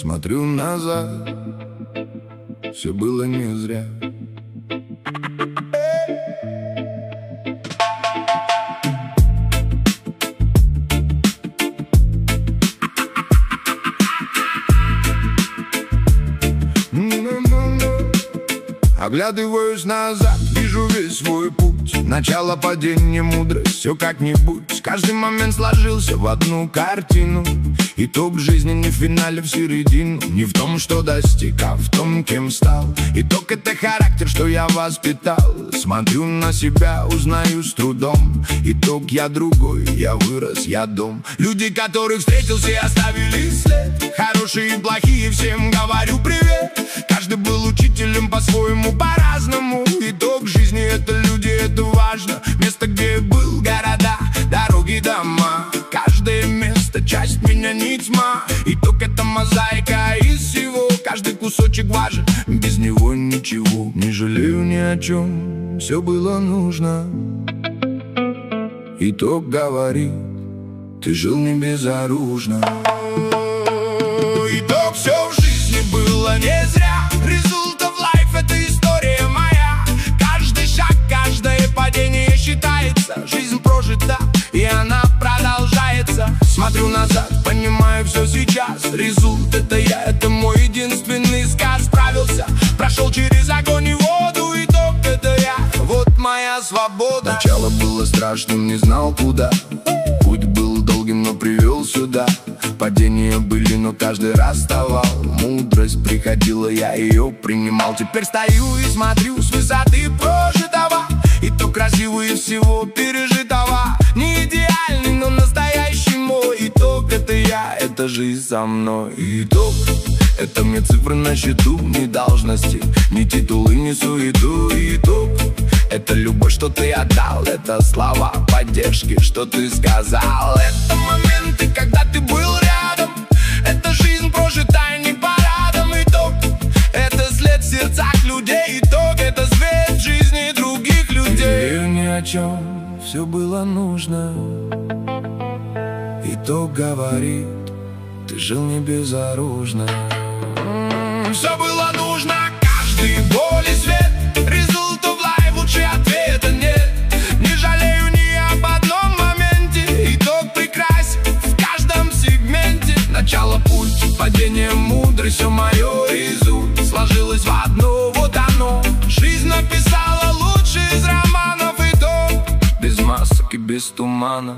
Смотрю назад, все было не зря. Оглядываюсь назад, вижу весь свой путь. Начало, падения, мудрость, все как-нибудь. Каждый момент сложился в одну картину. Итог жизни не в финале, в середину. Не в том, что достиг, а в том, кем стал. Итог — это характер, что я воспитал. Смотрю на себя, узнаю с трудом. Итог — я другой, я вырос, я дом. Люди, которых встретил, все оставили след. Хорошие и плохие, всем говорю привет. Каждый был учителем по-своему, по-разному. Итог жизни — это люди, это важно. Место, где был, города, дороги, дома. Каждое место — часть меня, не тьма. Итог — это мозаика из всего. Каждый кусочек важен, без него ничего. Не жалею ни о чем, все было нужно. Итог говорит, ты жил не безоружно. Итог — все в жизни было не зря. Result of life — это история моя. Каждый шаг, каждое падение считается. Жизнь прожита, и она продолжается. Смотрю назад, понимаю все сейчас. Result — это я, это мой единственный сказ. Справился, прошел через огонь и воду. Итог — это я, вот моя свобода. Начало было страшным, не знал куда. Путь был долгим, но привел сюда. Падения были, но каждый раз вставал. Мудрость приходила, я ее принимал. Теперь стою и смотрю с высоты прожитого. Итог красивый всего пережитого. Не идеальный, но настоящий мой. Итог — это я, это жизнь со мной. Итог — это мне цифры на счету, не должности, ни титулы, ни суету. Итог — это любовь, что ты отдал. Это слова поддержки, что ты сказал. Это моменты, когда ты был рядом. Это жизнь прожитая не парадом. Итог — это след в сердцах людей. Итог — это свет в жизни других людей. И ни о чем, все было нужно. Итог говорит, ты жил не безоружно. Все было нужно, каждый боль и свет. Result of life, лучше ответа нет. Не жалею ни об одном моменте. Итог прекрасен в каждом сегменте. Начало путь, падение, мудрость, все мое результат сложилось в одно, вот оно. Жизнь написала лучший из романов. Итог без масок и без туманов.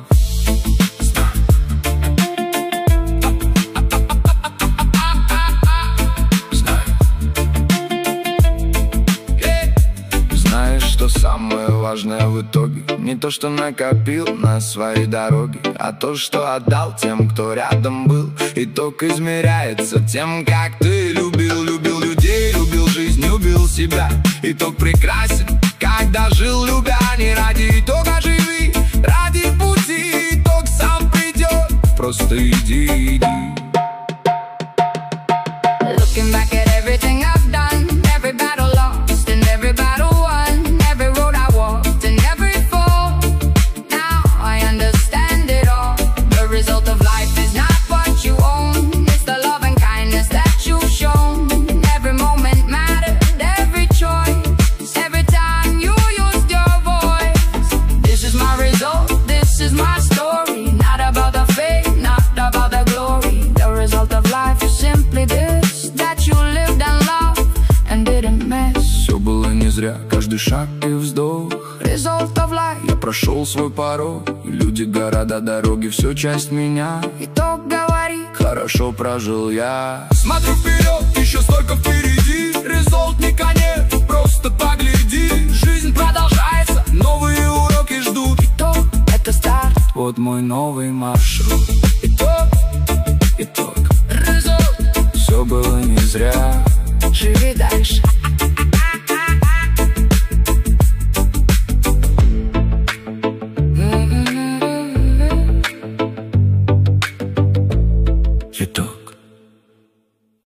Что самое важное в итоге не то, что накопил на своей дороге, а то, что отдал тем, кто рядом был. Итог измеряется тем, как ты любил людей, любил жизнь, любил себя. Итог прекрасен, когда жил, любя. Не ради итога живи, ради пути. Итог сам придет, просто иди. Looking back at everything I've done, every battle lost and every battle won, every road I walked and every fall. Now I understand it all. The result of life is not what you own, it's the love and kindness that you've shown. Every moment mattered, every choice, every time you used your voice. This is my result, this is my story. Not about the fame, not about the glory. The result of life is simply this, that you lived and loved and didn't miss. Все было не зря, каждый шаг и вздох. Result of life. Я прошел свой порог, и люди, города, дороги, все часть меня. Итог говорит, хорошо прожил я. Смотрю вперед, еще столько впереди. Результат не конец, просто погляди. Жизнь продолжается, новые уроки ждут. итог — это старт. Вот мой новый маршрут. Итог, Result. все было не зря. Живи дальше.